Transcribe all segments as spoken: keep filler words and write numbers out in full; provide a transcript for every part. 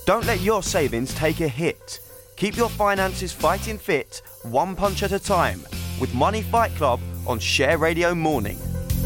Don't let your savings take a hit. Keep your finances fighting fit, one punch at a time, with Money Fight Club on Share Radio Morning.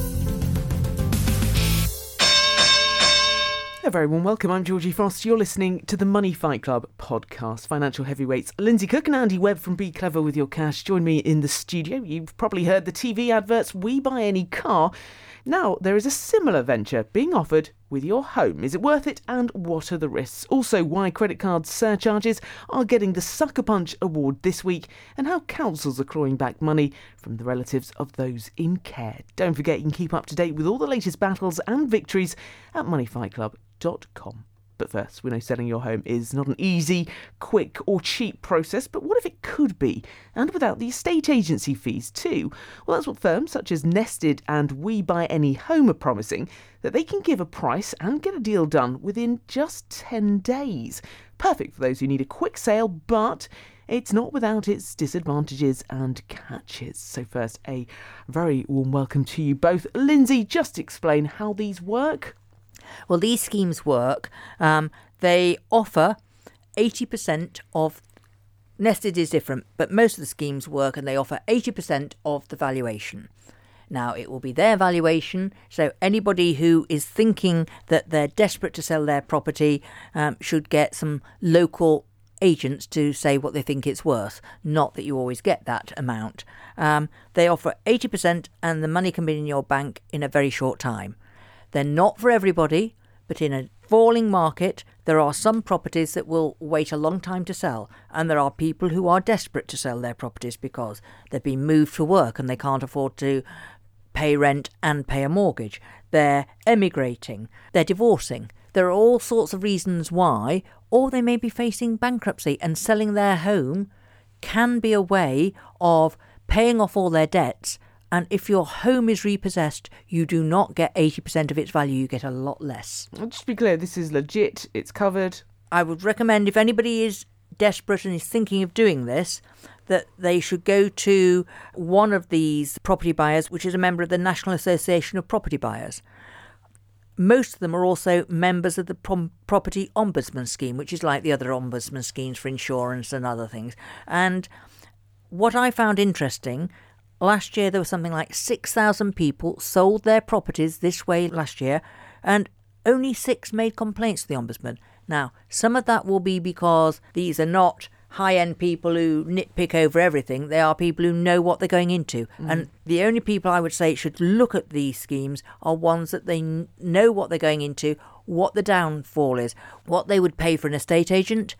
A very warm welcome. I'm Georgie Frost. You're listening to the Money Fight Club podcast. Financial heavyweights Lindsay Cook and Andy Webb from Be Clever With Your Cash join me in the studio. You've probably heard the T V adverts, We Buy Any Car. Now, there is a similar venture being offered with your home. Is it worth it, and what are the risks? Also, why credit card surcharges are getting the Sucker Punch Award this week, and how councils are clawing back money from the relatives of those in care. Don't forget, you can keep up to date with all the latest battles and victories at money fight club dot com. But first, we know selling your home is not an easy, quick or cheap process, but what if it could be? And without the estate agency fees too? Well, that's what firms such as Nested and We Buy Any Home are promising, that they can give a price and get a deal done within just ten days. Perfect for those who need a quick sale, but it's not without its disadvantages and catches. So first, a very warm welcome to you both. Lindsay, just explain how these work. Well, these schemes work. Um, they offer eighty percent of, Nested is different, but most of the schemes work and they offer eighty percent of the valuation. Now, it will be their valuation, so anybody who is thinking that they're desperate to sell their property um, should get some local agents to say what they think it's worth, not that you always get that amount. Um, they offer eighty percent and the money can be in your bank in a very short time. They're not for everybody, but in a falling market, there are some properties that will wait a long time to sell, and there are people who are desperate to sell their properties because they've been moved for work and they can't afford to pay rent and pay a mortgage. They're emigrating, they're divorcing. There are all sorts of reasons why, or they may be facing bankruptcy, and selling their home can be a way of paying off all their debts. And if your home is repossessed, you do not get eighty percent of its value, you get a lot less. Just to be clear, this is legit, it's covered. I would recommend, if anybody is desperate and is thinking of doing this, that they should go to one of these property buyers, which is a member of the National Association of Property Buyers. Most of them are also members of the Prom- Property Ombudsman Scheme, which is like the other ombudsman schemes for insurance and other things. And what I found interesting, last year, there was something like six thousand people sold their properties this way last year, and only six made complaints to the Ombudsman. Now, some of that will be because these are not high-end people who nitpick over everything. They are people who know what they're going into. Mm. And the only people I would say should look at these schemes are ones that they n- know what they're going into, what the downfall is, what they would pay for an estate agent,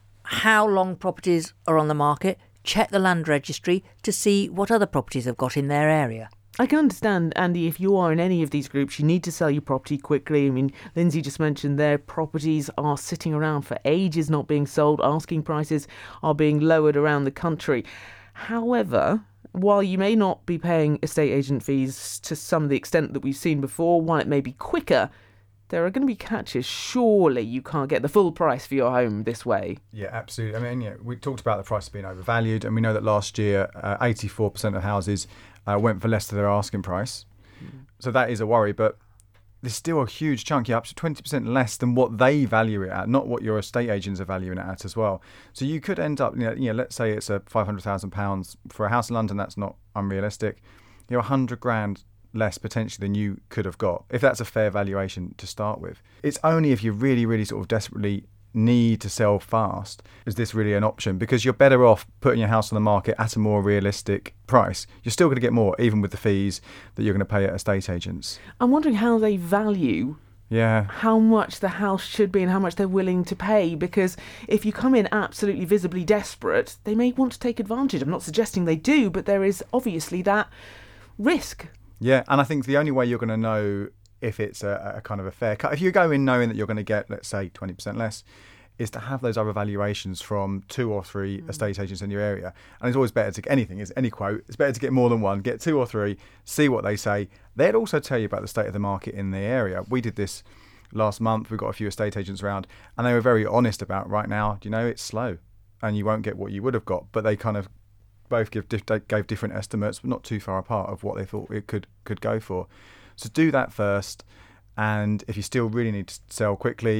how long properties are on the market, check the land registry to see what other properties have got in their area. I can understand, Andy, if you are in any of these groups, you need to sell your property quickly. I mean, Lindsay just mentioned their properties are sitting around for ages not being sold. Asking prices are being lowered around the country. However, while you may not be paying estate agent fees to some of the extent that we've seen before, while it may be quicker, there are going to be catches. Surely you can't get the full price for your home this way. Yeah, absolutely. I mean, yeah, we talked about the price being overvalued, and we know that last year, uh, eighty-four percent of houses uh, went for less than their asking price. Mm. So that is a worry, but there's still a huge chunk, yeah, up to twenty percent less than what they value it at, not what your estate agents are valuing it at as well. So you could end up, you know, you know let's say it's a five hundred thousand pounds for a house in London. That's not unrealistic. You're one hundred grand less potentially than you could have got, if that's a fair valuation to start with. It's only if you really, really sort of desperately need to sell fast is this really an option, because you're better off putting your house on the market at a more realistic price. You're still going to get more, even with the fees that you're going to pay at estate agents. I'm wondering how they value yeah. how much the house should be and how much they're willing to pay, because if you come in absolutely visibly desperate, they may want to take advantage. I'm not suggesting they do, but there is obviously that risk. Yeah, and I think the only way you're going to know if it's a, a kind of a fair cut, if you go in knowing that you're going to get, let's say, twenty percent less, is to have those other valuations from two or three mm. estate agents in your area. And it's always better to get anything, is any quote, it's better to get more than one, get two or three, see what they say. They'd also tell you about the state of the market in the area. We did this last month. We got a few estate agents around, and they were very honest about, right now, you know, it's slow and you won't get what you would have got. But they kind of both give gave different estimates, but not too far apart, of what they thought it could could go for. So do that first, and if you still really need to sell quickly,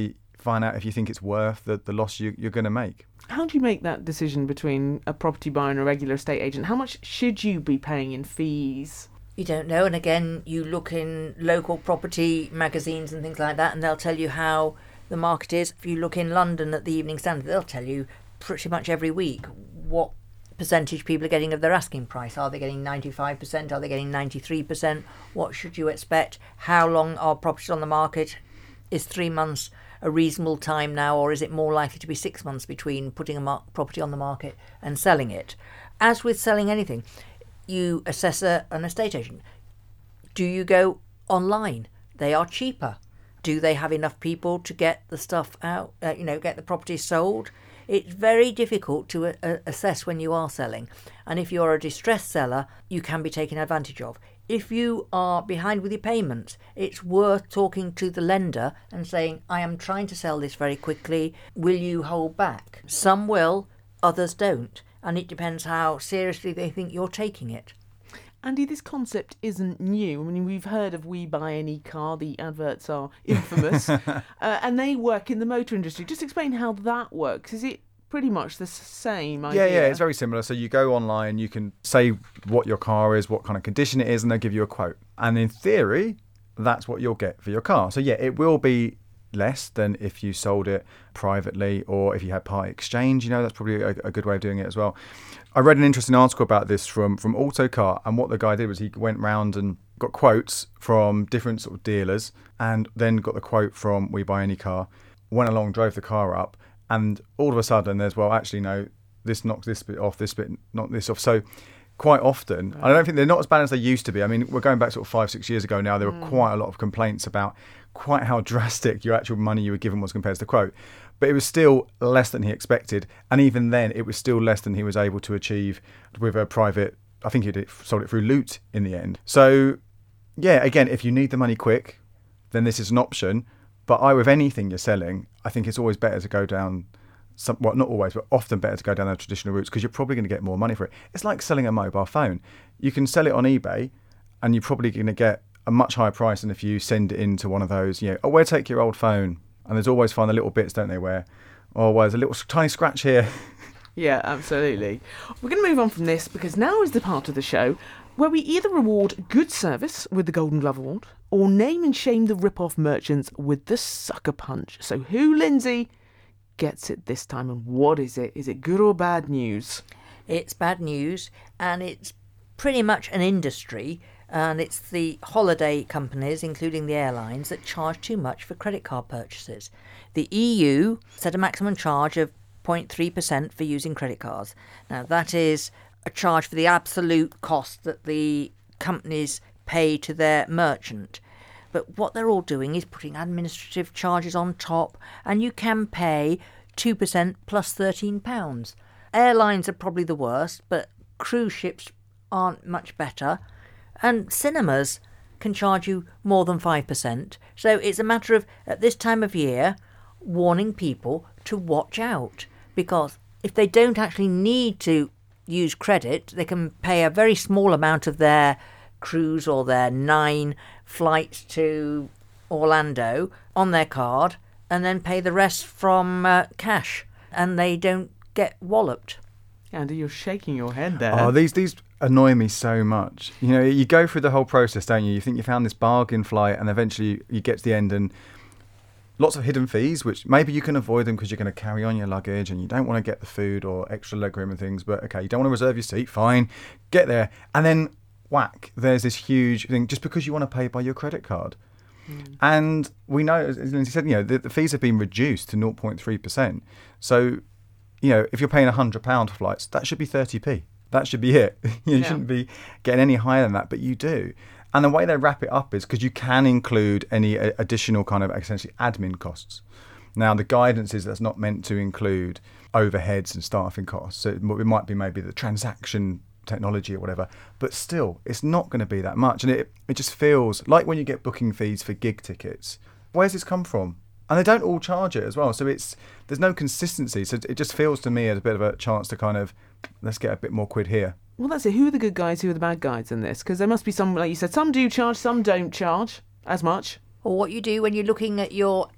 find out if you think it's worth the, the loss you, you're going to make. How do you make that decision between a property buyer and a regular estate agent? How much should you be paying in fees? You don't know. And again, you look in local property magazines and things like that, and they'll tell you how the market is. If you look in London at the Evening Standard, they'll tell you pretty much every week what percentage people are getting of their asking price. Are they getting ninety-five percent? Are they getting ninety-three percent? What should you expect? How long are properties on the market? Is three months a reasonable time now, or is it more likely to be six months between putting a mar- property on the market and selling it? As with selling anything, you assess a, an estate agent. Do you go online? They are cheaper. Do they have enough people to get the stuff out, uh, you know, get the property sold? It's very difficult to uh, assess when you are selling. And if you're a distressed seller, you can be taken advantage of. If you are behind with your payments, it's worth talking to the lender and saying, I am trying to sell this very quickly. Will you hold back? Some will, others don't. And it depends how seriously they think you're taking it. Andy, this concept isn't new. I mean, we've heard of We Buy Any Car. The adverts are infamous. uh, and they work in the motor industry. Just explain how that works. Is it pretty much the same idea? Yeah, yeah, it's very similar. So you go online, you can say what your car is, what kind of condition it is, and they'll give you a quote. And in theory, that's what you'll get for your car. So yeah, it will be less than if you sold it privately or if you had part exchange. You know, that's probably a, a good way of doing it as well. I read an interesting article about this from, from Autocar, and what the guy did was he went round and got quotes from different sort of dealers and then got the quote from We Buy Any Car, went along, drove the car up, and all of a sudden there's, well, actually, no, this knocks this bit off, this bit knocked this off. So quite often, I don't think they're not as bad as they used to be. I mean, we're going back sort of five, six years ago now, there were mm. quite a lot of complaints about quite how drastic your actual money you were given was compared to the quote. But it was still less than he expected. And even then, it was still less than he was able to achieve with a private, I think he did, sold it through Loot in the end. So, yeah, again, if you need the money quick, then this is an option. But I, with anything you're selling, I think it's always better to go down, some, well, not always, but often better to go down the traditional routes because you're probably going to get more money for it. It's like selling a mobile phone. You can sell it on eBay and you're probably going to get a much higher price than if you send it into one of those, you know, oh, where take your old phone? And there's always find the little bits, don't they, where, oh, well, there's a little tiny scratch here. Yeah, absolutely. We're going to move on from this because now is the part of the show where we either reward good service with the Golden Glove Award or name and shame the rip-off merchants with the Sucker Punch. So who, Lindsay, gets it this time, and what is it? Is it good or bad news? It's bad news, and it's pretty much an industry, and it's the holiday companies, including the airlines, that charge too much for credit card purchases. The E U set a maximum charge of zero point three percent for using credit cards. Now, that is a charge for the absolute cost that the companies pay to their merchant. But what they're all doing is putting administrative charges on top, and you can pay two percent plus thirteen pounds. Airlines are probably the worst, but cruise ships aren't much better. And cinemas can charge you more than five percent. So it's a matter of, at this time of year, warning people to watch out. Because if they don't actually need to use credit, they can pay a very small amount of their cruise or their nine flights to Orlando on their card and then pay the rest from uh, cash. And they don't get walloped. Andy, you're shaking your head there. Oh, these these annoy me so much. You know, you go through the whole process, don't you? You think you found this bargain flight, and eventually you, you get to the end, and lots of hidden fees, which maybe you can avoid them because you're going to carry on your luggage, and you don't want to get the food or extra legroom and things. But okay, you don't want to reserve your seat, fine, get there, and then whack, there's this huge thing just because you want to pay by your credit card. Mm. And we know, as Lindsay said, you know, the, the fees have been reduced to zero point three percent. So, you know, if you're paying one hundred pounds for flights, that should be thirty p. That should be it. You yeah. shouldn't be getting any higher than that, but you do. And the way they wrap it up is because you can include any additional kind of essentially admin costs. Now, the guidance is that's not meant to include overheads and staffing costs. So it might be maybe the transaction technology or whatever, but still, it's not going to be that much. And it it just feels like when you get booking fees for gig tickets, where's this come from? And they don't all charge it as well. So it's there's no consistency. So it just feels to me as a bit of a chance to kind of, let's get a bit more quid here. Well, that's it. Who are the good guys? Who are the bad guys in this? Because there must be some, like you said, some do charge, some don't charge as much. Or what you do when you're looking at your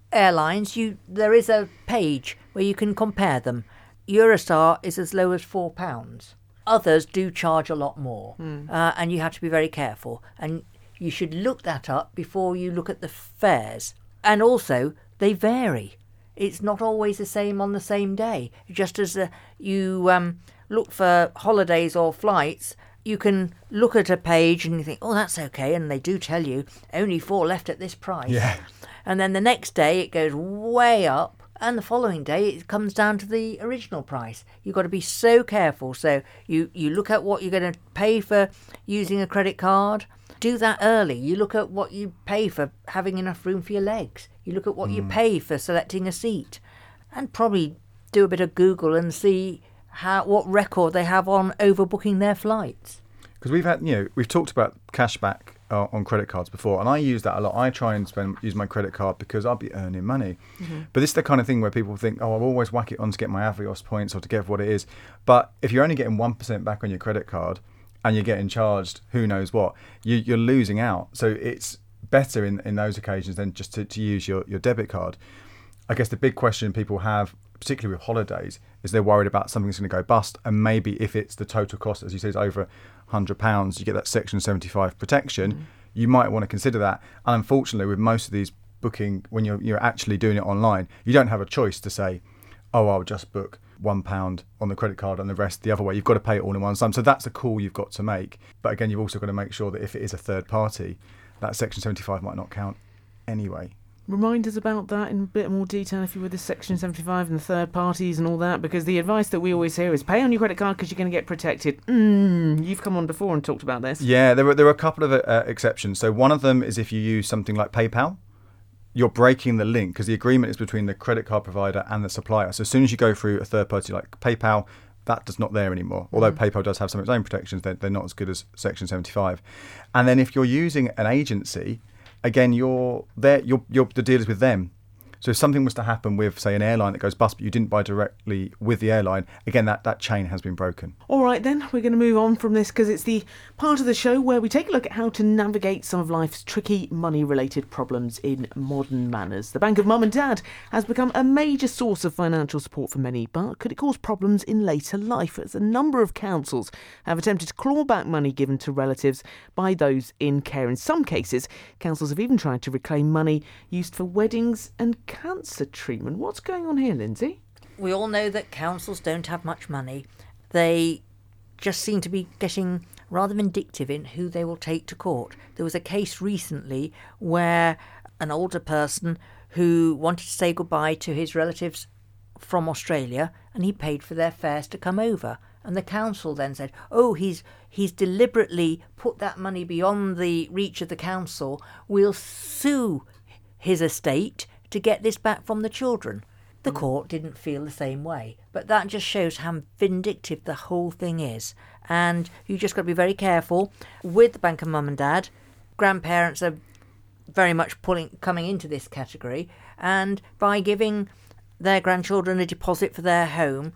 airlines, you there is a page where you can compare them. Eurostar is as low as four pounds. Others do charge a lot more, mm. uh, and you have to be very careful. And you should look that up before you look at the fares. And also, they vary. It's not always the same on the same day. Just as uh, you um, look for holidays or flights, you can look at a page and you think, oh, that's okay. And they do tell you only four left at this price. Yeah. And then the next day it goes way up. And the following day, it comes down to the original price. You've got to be so careful. So you, you look at what you're going to pay for using a credit card. Do that early. You look at what you pay for having enough room for your legs. You look at what mm. you pay for selecting a seat. And probably do a bit of Google and see how what record they have on overbooking their flights. Because we've had, you know, we've talked about cashback Uh, on credit cards before, and I use that a lot. I try and spend use my credit card because I'll be earning money. Mm-hmm. But this is the kind of thing where people think, oh, I'll always whack it on to get my Avios points or to get what it is. But if you're only getting one percent back on your credit card and you're getting charged who knows what, you, you're losing out. So it's better in, in those occasions than just to, to use your, your debit card. I guess the big question people have, particularly with holidays, is they're worried about something's going to go bust, and maybe if it's the total cost, as you say, is over one hundred pounds, you get that Section seventy-five protection. Mm. You might want to consider that. And unfortunately, with most of these booking, when you're you're actually doing it online, you don't have a choice to say, oh, I'll just book one pound on the credit card and the rest the other way. You've got to pay it all in one sum. So that's a call you've got to make. But again, you've also got to make sure that if it is a third party, that Section seventy-five might not count anyway. Remind us about that in a bit more detail if you're with the Section seventy-five and the third parties and all that, because the advice that we always hear is pay on your credit card because you're going to get protected. Mm, you've come on before and talked about this. Yeah, there were, there were a couple of uh, exceptions. So one of them is if you use something like PayPal, you're breaking the link because the agreement is between the credit card provider and the supplier. So as soon as you go through a third party like PayPal, that's not there anymore. Although mm. PayPal does have some of its own protections, they're, they're not as good as Section seventy-five. And then if you're using an agency, again, you're there. You're, you're the deal is with them. So if something was to happen with, say, an airline that goes bust, but you didn't buy directly with the airline, again, that, that chain has been broken. All right, then, we're going to move on from this because it's the part of the show where we take a look at how to navigate some of life's tricky money-related problems in modern manners. The Bank of Mum and Dad has become a major source of financial support for many, but could it cause problems in later life, as a number of councils have attempted to claw back money given to relatives by those in care. In some cases, councils have even tried to reclaim money used for weddings and cancer treatment. What's going on here, Lindsay? We all know that councils don't have much money. They just seem to be getting rather vindictive in who they will take to court. There was a case recently where an older person who wanted to say goodbye to his relatives from Australia, and he paid for their fares to come over. And the council then said, oh, he's he's deliberately put that money beyond the reach of the council. We'll sue his estate to get this back from the children. The court didn't feel the same way, but that just shows how vindictive the whole thing is. And you just got to be very careful with the Bank of Mum and Dad. Grandparents are very much pulling coming into this category, and by giving their grandchildren a deposit for their home,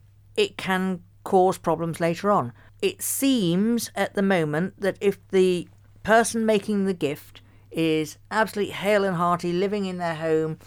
it can cause problems later on. It seems at the moment that if the person making the gift is absolutely hale and hearty, living in their home,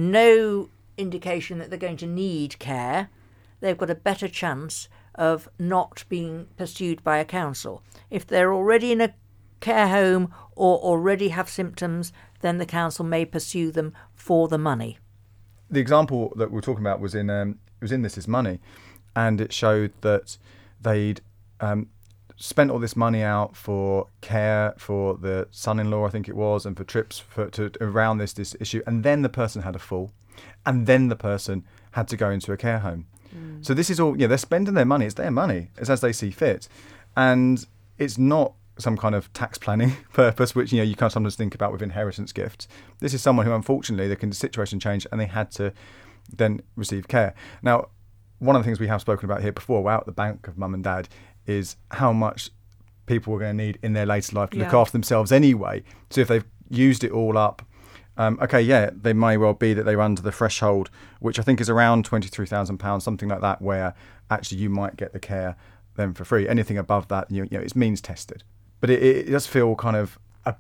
no indication that they're going to need care, they've got a better chance of not being pursued by a council. If they're already in a care home or already have symptoms, then the council may pursue them for the money. The example that we were talking about was in um, it was in This Is Money, and it showed that they'd um, spent all this money out for care for the son-in-law, I think it was, and for trips for, to around this this issue, and then the person had a fall, and then the person had to go into a care home. Mm. So this is all, yeah, they're spending their money. It's their money. It's as they see fit, and it's not some kind of tax planning purpose, which, you know, you can sometimes think about with inheritance gifts. This is someone who, unfortunately, the situation changed, and they had to then receive care. Now, one of the things we have spoken about here before, out at the Bank of Mum and Dad, is how much people are going to need in their later life to yeah. look after themselves anyway. So if they've used it all up, um, okay, yeah, they may well be that they're under the threshold, which I think is around twenty-three thousand pounds, something like that, where actually you might get the care then for free. Anything above that, you, you know, it's means tested. But it, it does feel kind of a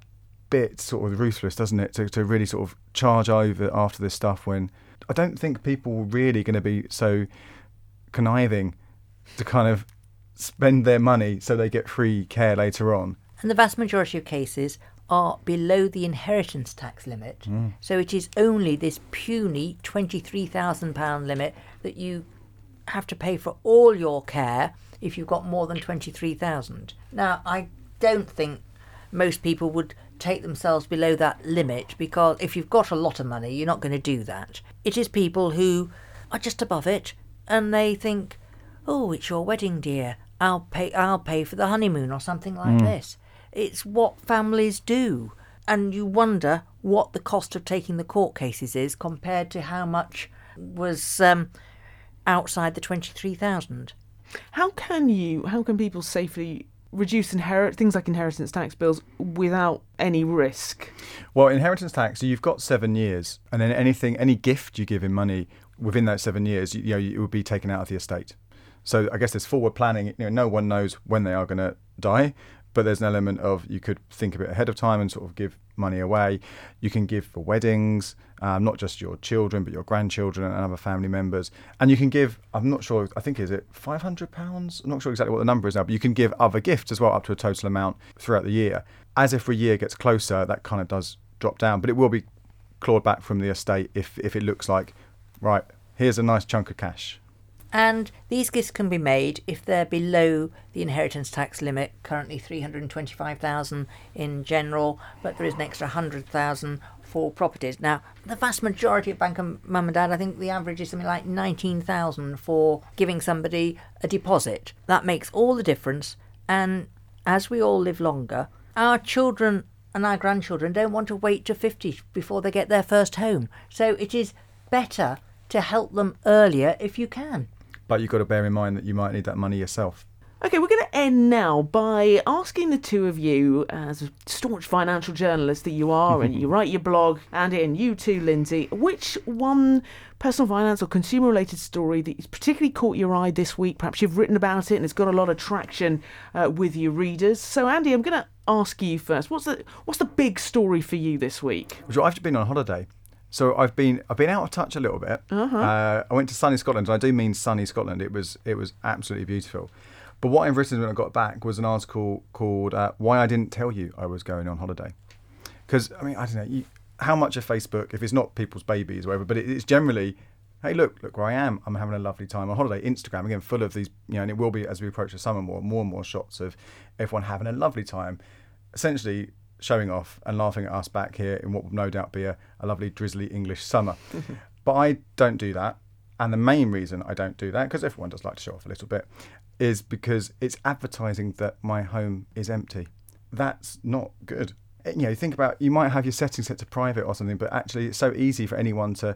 bit sort of ruthless, doesn't it, to, to really sort of charge over after this stuff when I don't think people are really going to be so conniving to kind of spend their money so they get free care later on. And the vast majority of cases are below the inheritance tax limit. Mm. So it is only this puny twenty-three thousand pounds limit that you have to pay for all your care if you've got more than twenty-three thousand. Now, I don't think most people would take themselves below that limit, because if you've got a lot of money, you're not going to do that. It is people who are just above it and they think, oh, it's your wedding, dear. I'll pay I'll pay for the honeymoon or something like mm. this. It's what families do. And you wonder what the cost of taking the court cases is compared to how much was um, outside the twenty-three thousand. How can you, how can people safely reduce inherit things like inheritance tax bills without any risk? Well, inheritance tax, so you've got seven years, and then anything, any gift you give in money within those seven years, you, you know, it would be taken out of the estate. So I guess there's forward planning. You know, no one knows when they are going to die, but there's an element of you could think of it ahead of time and sort of give money away. You can give for weddings, um, not just your children, but your grandchildren and other family members. And you can give, I'm not sure, I think, is it five hundred pounds? I'm not sure exactly what the number is now, but you can give other gifts as well, up to a total amount throughout the year. As every year gets closer, that kind of does drop down, but it will be clawed back from the estate if, if it looks like, right, here's a nice chunk of cash. And these gifts can be made if they're below the inheritance tax limit, currently three hundred twenty-five thousand in general, but there is an extra one hundred thousand for properties. Now, the vast majority of bank and mum and dad, I think the average is something like nineteen thousand for giving somebody a deposit. That makes all the difference. And as we all live longer, our children and our grandchildren don't want to wait to fifty before they get their first home. So it is better to help them earlier if you can. But you've got to bear in mind that you might need that money yourself. Okay, we're going to end now by asking the two of you, as a staunch financial journalist that you are, and you write your blog, and and you too, Lindsay, which one personal finance or consumer-related story that has particularly caught your eye this week? Perhaps you've written about it and it's got a lot of traction uh, with your readers. So, Andy, I'm going to ask you first. What's the what's the big story for you this week? Well, I've been on holiday. So I've been I've been out of touch a little bit. Uh-huh. Uh, I went to sunny Scotland, and I do mean sunny Scotland. It was it was absolutely beautiful. But what I've written when I got back was an article called uh, "Why I Didn't Tell You I Was Going on Holiday." Because I mean I don't know you, how much of Facebook, if it's not people's babies or whatever, but it, it's generally, hey look look where I am. I'm having a lovely time on holiday. Instagram again full of these, you know, and it will be as we approach the summer more more and more shots of everyone having a lovely time, essentially showing off and laughing at us back here in what will no doubt be a, a lovely drizzly English summer. But I don't do that. And the main reason I don't do that, because everyone does like to show off a little bit, is because it's advertising that my home is empty. That's not good. You know, think about, you might have your settings set to private or something, but actually it's so easy for anyone to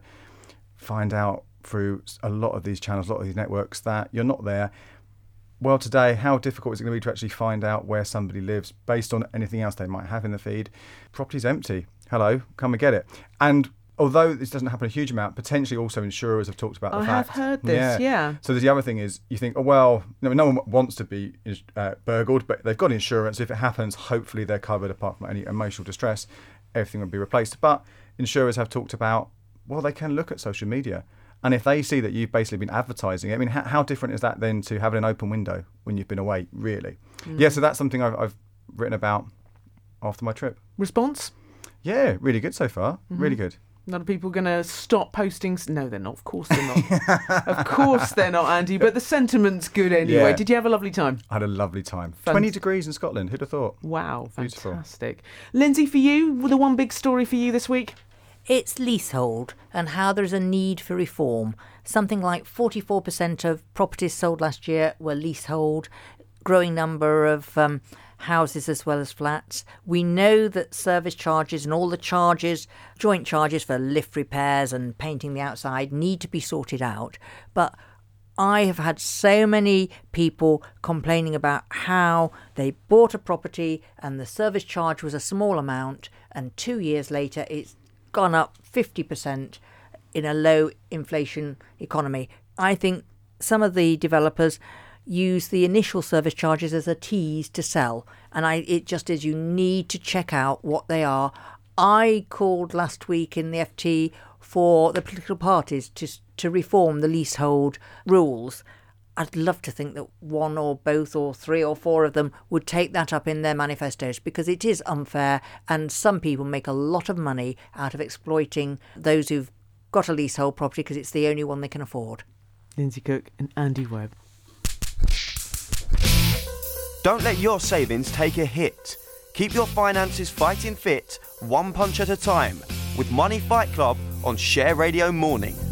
find out through a lot of these channels, a lot of these networks, that you're not there. Well, today, how difficult is it going to be to actually find out where somebody lives based on anything else they might have in the feed? Property's empty. Hello, come and get it. And although this doesn't happen a huge amount, potentially also insurers have talked about the I fact. have heard this, yeah. yeah. So the other thing is, you think, oh, well, no, no one wants to be uh, burgled, but they've got insurance. If it happens, hopefully they're covered apart from any emotional distress. Everything will be replaced. But insurers have talked about, well, they can look at social media. And if they see that you've basically been advertising it, I mean, how, how different is that then to having an open window when you've been away, really? Mm. Yeah, so that's something I've, I've written about after my trip. Response? Yeah, really good so far. Mm-hmm. Really good. A lot of people going to stop posting. No, they're not. Of course they're not. Of course they're not, Andy. But the sentiment's good anyway. Yeah. Did you have a lovely time? I had a lovely time. Fun. twenty degrees in Scotland. Who'd have thought? Wow, Beautiful. Fantastic. Lindsay, for you, the one big story for you this week? It's leasehold and how there's a need for reform. Something like forty-four percent of properties sold last year were leasehold, growing number of um, houses as well as flats. We know that service charges and all the charges, joint charges for lift repairs and painting the outside need to be sorted out. But I have had so many people complaining about how they bought a property and the service charge was a small amount, and two years later it's gone up fifty percent in a low inflation economy. I think some of the developers use the initial service charges as a tease to sell. And I, it just is, you need to check out what they are. I called last week in the F T for the political parties to to reform the leasehold rules. I'd love to think that one or both or three or four of them would take that up in their manifestos, because it is unfair and some people make a lot of money out of exploiting those who've got a leasehold property because it's the only one they can afford. Lindsay Cook and Andy Webb. Don't let your savings take a hit. Keep your finances fighting fit, one punch at a time, with Money Fight Club on Share Radio Mornings.